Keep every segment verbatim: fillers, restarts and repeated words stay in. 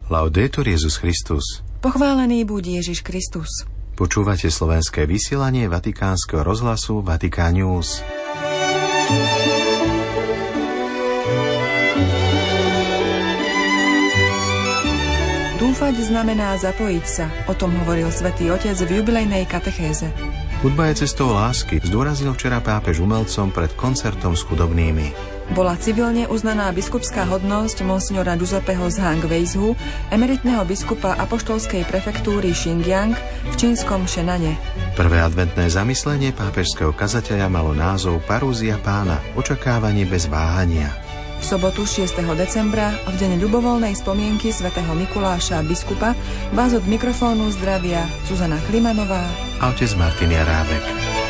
Laudetur Jesus Christus. Pochválený buď Ježiš Kristus. Počúvate slovenské vysielanie Vatikánskeho rozhlasu Vatikán News. Dúfať znamená zapojiť sa, o tom hovoril Svätý Otec v jubilejnej katechéze. Hudba je cestou lásky, zdôraznil včera pápež umelcom pred koncertom s chudobnými. Bola civilne uznaná biskupská hodnosť monsignora Giuseppeho z Hangweizhu, emeritného biskupa apoštolskej prefektúry Xinjiang v čínskom Šenane. Prvé adventné zamyslenie pápežského kazateľa malo názov Parúzia Pána, očakávanie bez váhania. V sobotu šiesteho decembra, v deň ľubovoľnej spomienky svätého Mikuláša biskupa, vás od mikrofónu zdravia Zuzana Klimanová a otec Martin Jarábek.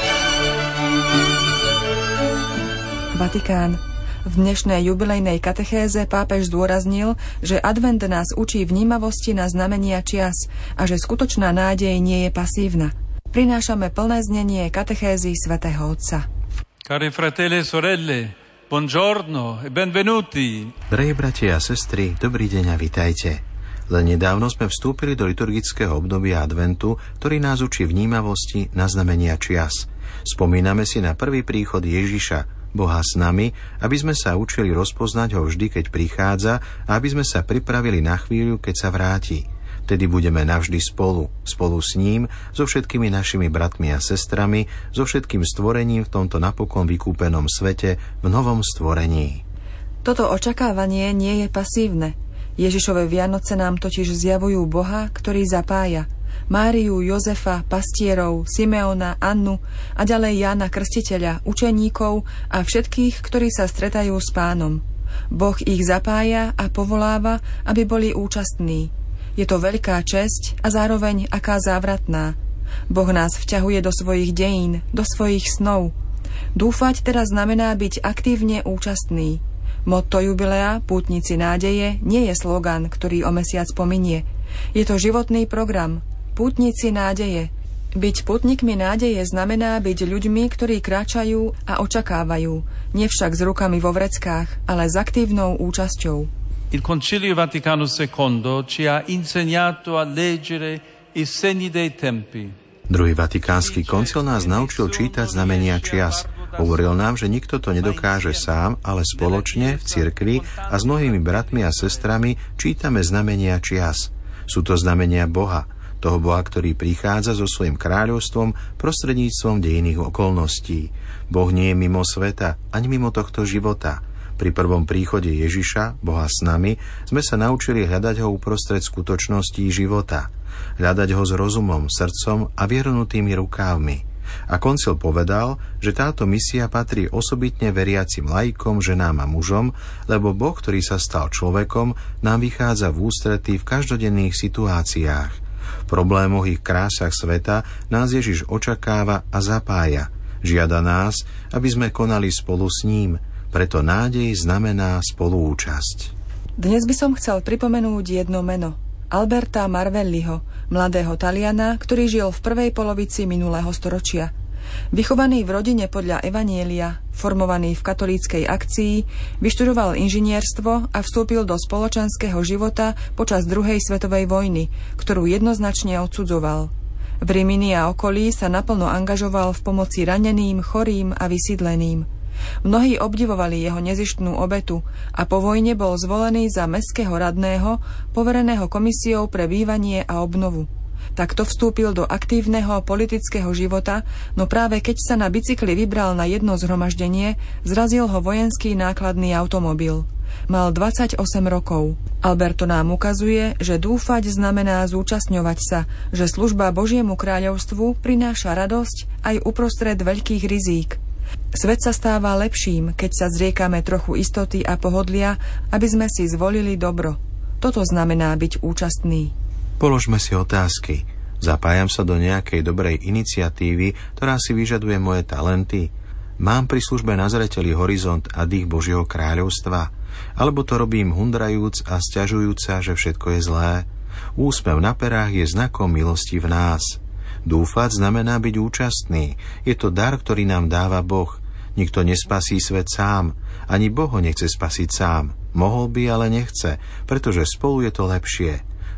Vatikán. V dnešnej jubilejnej katechéze pápež zdôraznil, že advent nás učí vnímavosti na znamenia čias a že skutočná nádej nie je pasívna. Prinášame plné znenie katechézy svätého Otca. Cari fratelli e sorelle, buongiorno e benvenuti. Drahí bratia a sestry, dobrý deň a vitajte. Len nedávno sme vstúpili do liturgického obdobia adventu, ktorý nás učí vnímavosti na znamenia čias. Spomíname si na prvý príchod Ježiša, Boha s nami, aby sme sa učili rozpoznať ho vždy, keď prichádza, a aby sme sa pripravili na chvíľu, keď sa vráti. Tedy budeme navždy spolu, spolu s ním, so všetkými našimi bratmi a sestrami, so všetkým stvorením v tomto napokon vykúpenom svete, v novom stvorení. Toto očakávanie nie je pasívne. Ježišove Vianoce nám totiž zjavujú Boha, ktorý zapája. Máriu, Jozefa, pastierov, Simeona, Annu a ďalej Jána Krstiteľa, učeníkov a všetkých, ktorí sa stretajú s Pánom. Boh ich zapája a povoláva, aby boli účastní. Je to veľká česť a zároveň aká závratná. Boh nás vťahuje do svojich dejín, do svojich snov. Dúfať teraz znamená byť aktívne účastný. Motto jubilea Pútnici nádeje nie je slogan, ktorý o mesiac pominie. Je to životný program. Pútnici nádeje. Byť pútnikmi nádeje znamená byť ľuďmi, ktorí kráčajú a očakávajú, nevšak s rukami vo vreckách, ale s aktívnou účasťou. Il Concilio Vaticano secondo ci ha insegnato a leggere i segni dei tempi. Druhý vatikánsky koncil nás naučil čítať znamenia čias. Hovoril nám, že nikto to nedokáže sám, ale spoločne v cirkvi a s mnohými bratmi a sestrami čítame znamenia čias. Sú to znamenia Boha, toho Boha, ktorý prichádza so svojím kráľovstvom prostredníctvom dejinných okolností. Boh nie je mimo sveta, ani mimo tohto života. Pri prvom príchode Ježiša, Boha s nami, sme sa naučili hľadať ho uprostred skutočností života. Hľadať ho s rozumom, srdcom a viernutými rukávmi. A koncil povedal, že táto misia patrí osobitne veriacim laikom, ženám a mužom, lebo Boh, ktorý sa stal človekom, nám vychádza v ústretí v každodenných situáciách. V problémoch ich krásach sveta nás Ježiš očakáva a zapája. Žiada nás, aby sme konali spolu s ním, preto nádej znamená spoluúčasť. Dnes by som chcel pripomenúť jedno meno. Alberta Marvelliho, mladého Taliana, ktorý žil v prvej polovici minulého storočia. Vychovaný v rodine podľa Evanielia, formovaný v katolíckej akcii, vyštudoval inžinierstvo a vstúpil do spoločenského života počas druhej svetovej vojny, ktorú jednoznačne odsudzoval. V Rimini a okolí sa naplno angažoval v pomoci raneným, chorým a vysídleným. Mnohí obdivovali jeho nezištnú obetu a po vojne bol zvolený za mestského radného, povereného komisiou pre bývanie a obnovu. Takto vstúpil do aktívneho politického života, no práve keď sa na bicykli vybral na jedno zhromaždenie, zrazil ho vojenský nákladný automobil. Mal dvadsaťosem rokov. Alberto nám ukazuje, že dúfať znamená zúčastňovať sa, že služba Božiemu kráľovstvu prináša radosť aj uprostred veľkých rizík. Svet sa stáva lepším, keď sa zriekame trochu istoty a pohodlia, aby sme si zvolili dobro. Toto znamená byť účastný. Položme si otázky. Zapájam sa do nejakej dobrej iniciatívy, ktorá si vyžaduje moje talenty? Mám pri službe na zreteli horizont a dých Božieho kráľovstva? Alebo to robím hundrajúc a sťažujúc sa, že všetko je zlé? Úsmev na perách je znakom milosti v nás. Dúfať znamená byť účastný. Je to dar, ktorý nám dáva Boh. Nikto nespasí svet sám. Ani Boh ho nechce spasiť sám. Mohol by, ale nechce, pretože spolu je to lepšie.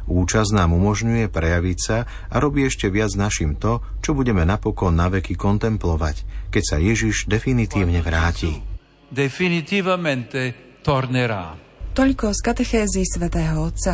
Účasť nám umožňuje prejaviť sa a robí ešte viac našim to, čo budeme napokon naveky kontemplovať, keď sa Ježiš definitívne vráti. Definitivamente tornerà. Toľko z katechézy svätého Otca.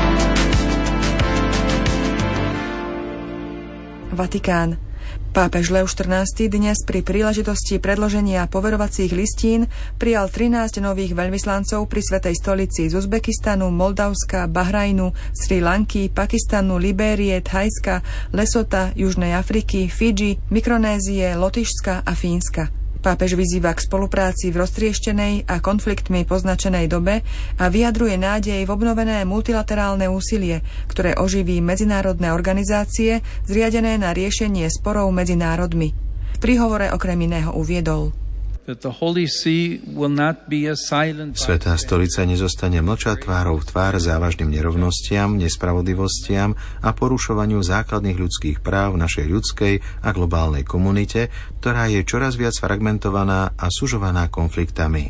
Vatikán. Pápež Lev štrnásty dnes pri príležitosti predloženia poverovacích listín prijal trinásť nových veľvyslancov pri Svätej stolici z Uzbekistanu, Moldavska, Bahrajnu, Sri Lanky, Pakistanu, Libérie, Thajska, Lesota, Južnej Afriky, Fidži, Mikronézie, Lotyšska a Fínska. Pápež vyzýva k spolupráci v roztrieštenej a konfliktmi poznačenej dobe a vyjadruje nádej v obnovené multilaterálne úsilie, ktoré oživí medzinárodné organizácie zriadené na riešenie sporov medzi národmi. V príhovore okrem iného uviedol: Svätá stolica nezostane mlčať tvárou v tvár závažným nerovnostiam, nespravodlivostiam a porušovaniu základných ľudských práv v našej ľudskej a globálnej komunite, ktorá je čoraz viac fragmentovaná a sužovaná konfliktami.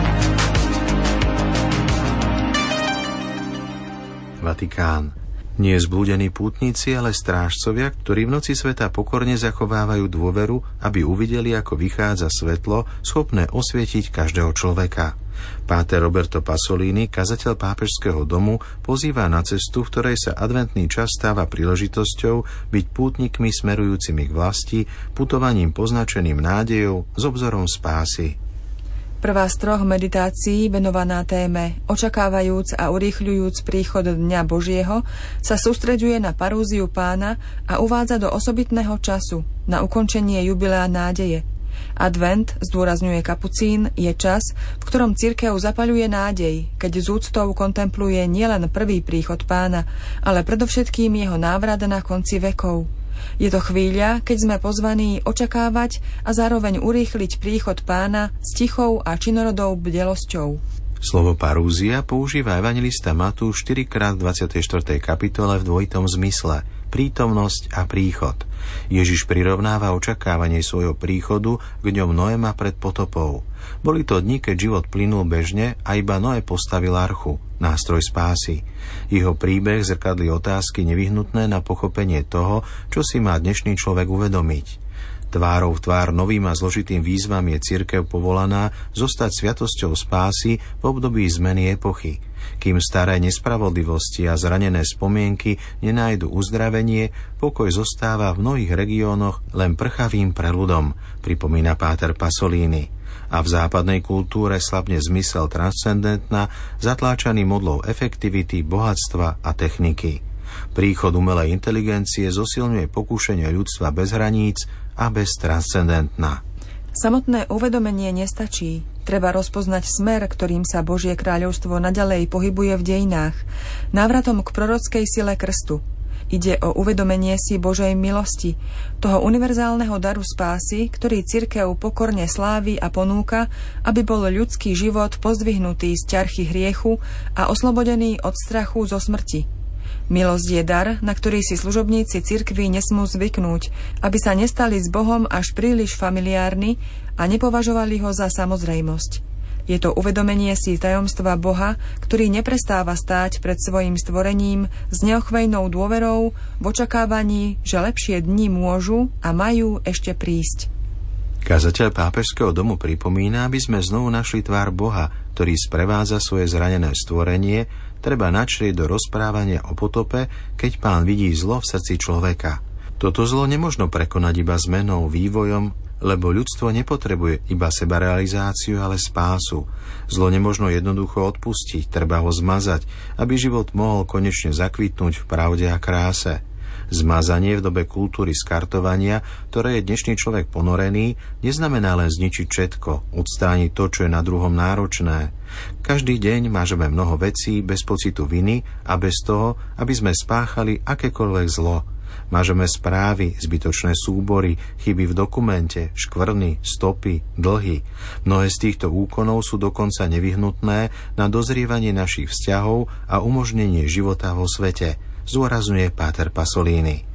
Vatikán. Nie zblúdení pútnici, ale strážcovia, ktorí v noci sveta pokorne zachovávajú dôveru, aby uvideli, ako vychádza svetlo, schopné osvietiť každého človeka. Páter Roberto Pasolini, kazateľ pápežského domu, pozýva na cestu, v ktorej sa adventný čas stáva príležitosťou byť pútnikmi smerujúcimi k vlasti, putovaním poznačeným nádejou s obzorom spásy. Prvá z troch meditácií venovaná téme Očakávajúc a urýchľujúc príchod Dňa Božieho sa sústreďuje na parúziu Pána a uvádza do osobitného času, na ukončenie jubilea nádeje. Advent, zdôrazňuje kapucín, je čas, v ktorom cirkev zapaľuje nádej, keď z úctou kontempluje nielen prvý príchod Pána, ale predovšetkým jeho návrat na konci vekov. Je to chvíľa, keď sme pozvaní očakávať a zároveň urýchliť príchod Pána s tichou a činorodou bdelosťou. Slovo parúzia používa evanjelista Matúš štyrikrát v dvadsiatej štvrtej kapitole v dvojitom zmysle – prítomnosť a príchod. Ježiš prirovnáva očakávanie svojho príchodu k dňom Noema pred potopou. Boli to dni, keď život plynul bežne a iba Noé postavil archu, nástroj spásy. Jeho príbeh zrkadlí otázky nevyhnutné na pochopenie toho, čo si má dnešný človek uvedomiť. Tvárou v tvár novým a zložitým výzvam je cirkev povolaná zostať sviatosťou spásy v období zmeny epochy. Kým staré nespravodlivosti a zranené spomienky nenájdu uzdravenie, pokoj zostáva v mnohých regiónoch len prchavým preľudom, pripomína páter Pasolini. A v západnej kultúre slabne zmysel transcendentná, zatláčaný modlou efektivity, bohatstva a techniky. Príchod umelej inteligencie zosilňuje pokúšanie ľudstva bez hraníc a bez transcendentná. Samotné uvedomenie nestačí. Treba rozpoznať smer, ktorým sa Božie kráľovstvo naďalej pohybuje v dejinách, návratom k prorockej sile krstu. Ide o uvedomenie si Božej milosti, toho univerzálneho daru spásy, ktorý cirkev pokorne slávi a ponúka, aby bol ľudský život pozdvihnutý z ťarchy hriechu a oslobodený od strachu zo smrti. Milosť je dar, na ktorý si služobníci cirkvi nesmú zvyknúť, aby sa nestali s Bohom až príliš familiárni a nepovažovali ho za samozrejmosť. Je to uvedomenie si tajomstva Boha, ktorý neprestáva stáť pred svojim stvorením s neochvejnou dôverou v očakávaní, že lepšie dni môžu a majú ešte prísť. Kazateľ pápežského domu pripomína, aby sme znovu našli tvár Boha, ktorý sprevádza svoje zranené stvorenie. Treba načrieť do rozprávania o potope, keď Pán vidí zlo v srdci človeka. Toto zlo nemožno prekonať iba zmenou, vývojom, lebo ľudstvo nepotrebuje iba sebarealizáciu, ale spásu. Zlo nemožno jednoducho odpustiť, treba ho zmazať, aby život mohol konečne zakvitnúť v pravde a kráse. Zmazanie v dobe kultúry skartovania, ktoré je dnešný človek ponorený, neznamená len zničiť všetko, odstrániť to, čo je na druhom náročné. Každý deň mážeme mnoho vecí bez pocitu viny a bez toho, aby sme spáchali akékoľvek zlo. Mážeme správy, zbytočné súbory, chyby v dokumente, škvrny, stopy, dlhy. Mnohé z týchto úkonov sú dokonca nevyhnutné na dozrievanie našich vzťahov a umožnenie života vo svete, zdôrazňuje páter Pasolini.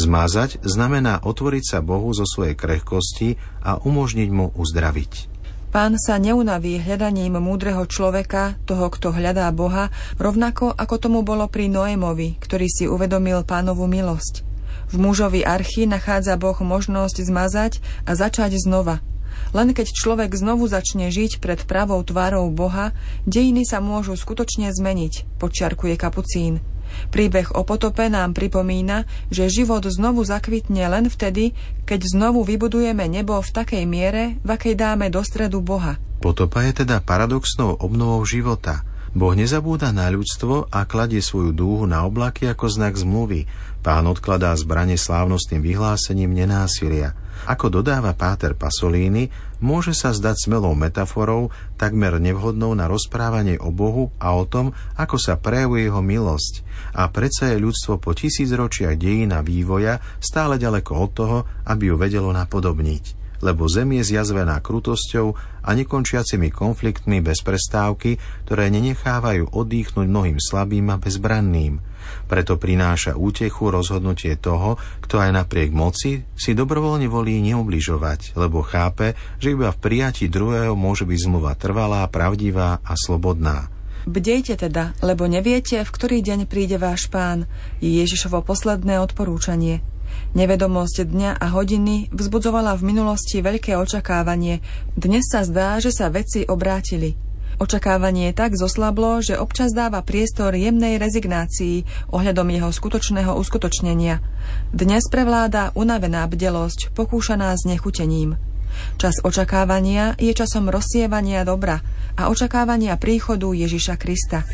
Zmazať znamená otvoriť sa Bohu zo svojej krehkosti a umožniť mu uzdraviť. Pán sa neunaví hľadaním múdreho človeka, toho, kto hľadá Boha, rovnako ako tomu bolo pri Noémovi, ktorý si uvedomil Pánovu milosť. V mužovi Archy nachádza Boh možnosť zmazať a začať znova. Len keď človek znovu začne žiť pred pravou tvárou Boha, dejiny sa môžu skutočne zmeniť, podčiarkuje Kapucín. Príbeh o potope nám pripomína, že život znovu zakvitne len vtedy, keď znovu vybudujeme nebo v takej miere, v akej dáme do stredu Boha. Potopa je teda paradoxnou obnovou života. Boh nezabúda na ľudstvo a kladie svoju dúhu na oblaky ako znak zmluvy. Pán odkladá zbrane slávnostným vyhlásením nenásilia. Ako dodáva páter Pasolini, môže sa zdať smelou metaforou, takmer nevhodnou na rozprávanie o Bohu a o tom, ako sa prejavuje jeho milosť. A predsa je ľudstvo po tisícročiach dejín a vývoja stále ďaleko od toho, aby ju vedelo napodobniť. Lebo zem je zjazvená krutosťou a nekončiacimi konfliktmi bez prestávky, ktoré nenechávajú oddychnúť mnohým slabým a bezbranným. Preto prináša útechu rozhodnutie toho, kto aj napriek moci si dobrovoľne volí neubližovať, lebo chápe, že iba v prijatí druhého môže byť zmluva trvalá, pravdivá a slobodná. Bdejte teda, lebo neviete, v ktorý deň príde váš Pán, je Ježišovo posledné odporúčanie. Nevedomosť dňa a hodiny vzbudzovala v minulosti veľké očakávanie. Dnes sa zdá, že sa veci obrátili. Očakávanie tak zoslablo, že občas dáva priestor jemnej rezignácii ohľadom jeho skutočného uskutočnenia. Dnes prevláda unavená bdelosť, pokúšaná znechutením. Čas očakávania je časom rozsievania dobra a očakávania príchodu Ježiša Krista.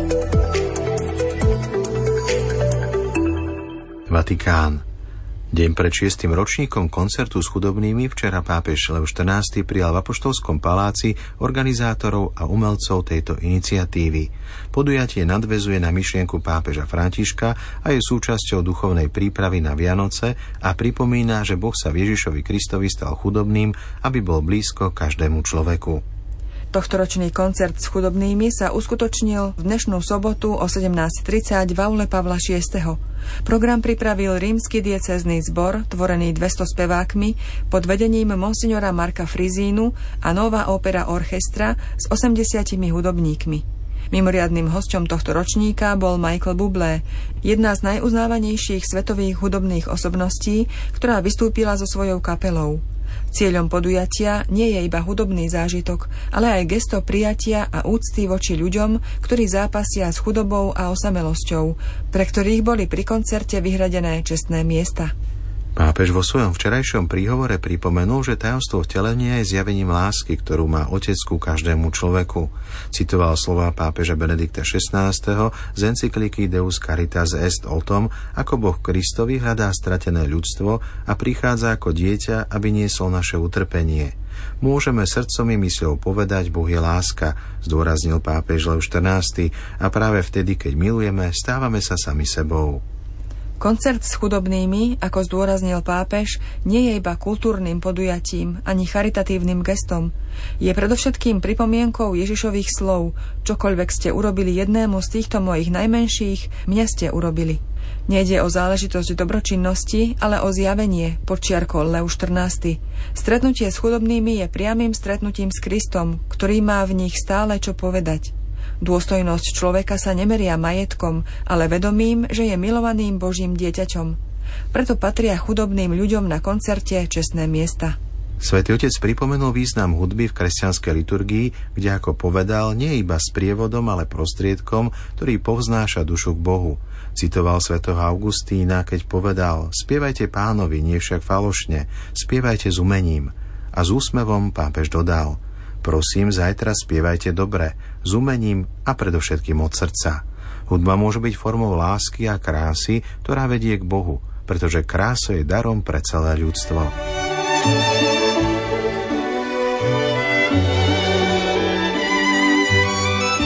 Vatikán. Deň pred šiestym ročníkom koncertu s chudobnými včera pápež Lev štrnásty prijal v Apoštolskom paláci organizátorov a umelcov tejto iniciatívy. Podujatie nadväzuje na myšlienku pápeža Františka a je súčasťou duchovnej prípravy na Vianoce a pripomína, že Boh sa v Ježišovi Kristovi stal chudobným, aby bol blízko každému človeku. Tohtoročný koncert s chudobnými sa uskutočnil v dnešnú sobotu o sedemnásť tridsať v aule Pavla šiesteho. Program pripravil rímsky diecézny zbor, tvorený dvesto spevákmi, pod vedením monsignora Marka Frizínu a Nová Opera Orchestra s osemdesiatimi hudobníkmi. Mimoriadnym hosťom tohto ročníka bol Michael Bublé, jedna z najuznávanejších svetových hudobných osobností, ktorá vystúpila so svojou kapelou. Cieľom podujatia nie je iba hudobný zážitok, ale aj gesto prijatia a úcty voči ľuďom, ktorí zápasia s chudobou a osamelosťou, pre ktorých boli pri koncerte vyhradené čestné miesta. Pápež vo svojom včerajšom príhovore pripomenul, že tajomstvo vtelenia je zjavením lásky, ktorú má Otec ku každému človeku. Citoval slová pápeža Benedikta šestnásteho z encykliky Deus Caritas Est o tom, ako Boh Kristovi hľadá stratené ľudstvo a prichádza ako dieťa, aby niesol naše utrpenie. Môžeme srdcom i mysľou povedať, Boh je láska, zdôraznil pápež Lev štrnásty, a práve vtedy, keď milujeme, stávame sa sami sebou. Koncert s chudobnými, ako zdôraznil pápež, nie je iba kultúrnym podujatím ani charitatívnym gestom. Je predovšetkým pripomienkou Ježišových slov: čokoľvek ste urobili jednému z týchto mojich najmenších, mne ste urobili. Nejde o záležitosť dobročinnosti, ale o zjavenie, podčiarkol Lev štrnásty. Stretnutie s chudobnými je priamym stretnutím s Kristom, ktorý má v nich stále čo povedať. Dôstojnosť človeka sa nemeria majetkom, ale vedomím, že je milovaným Božím dieťaťom. Preto patria chudobným ľuďom na koncerte čestné miesta. Svätý Otec pripomenul význam hudby v kresťanskej liturgii, kde, ako povedal, nie iba sprievodom, ale prostriedkom, ktorý povznáša dušu k Bohu. Citoval svätého Augustína, keď povedal: spievajte Pánovi, nie však falošne, spievajte s umením. A s úsmevom pápež dodal: prosím, zajtra spievajte dobre, s umením a predovšetkým od srdca. Hudba môže byť formou lásky a krásy, ktorá vedie k Bohu, pretože krása je darom pre celé ľudstvo.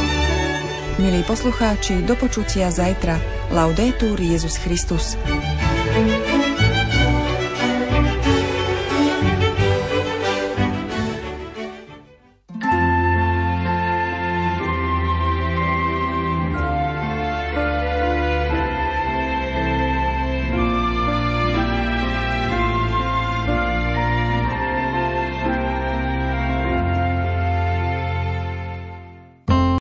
Milí poslucháči, do počutia zajtra. Laudetur Jesus Christus.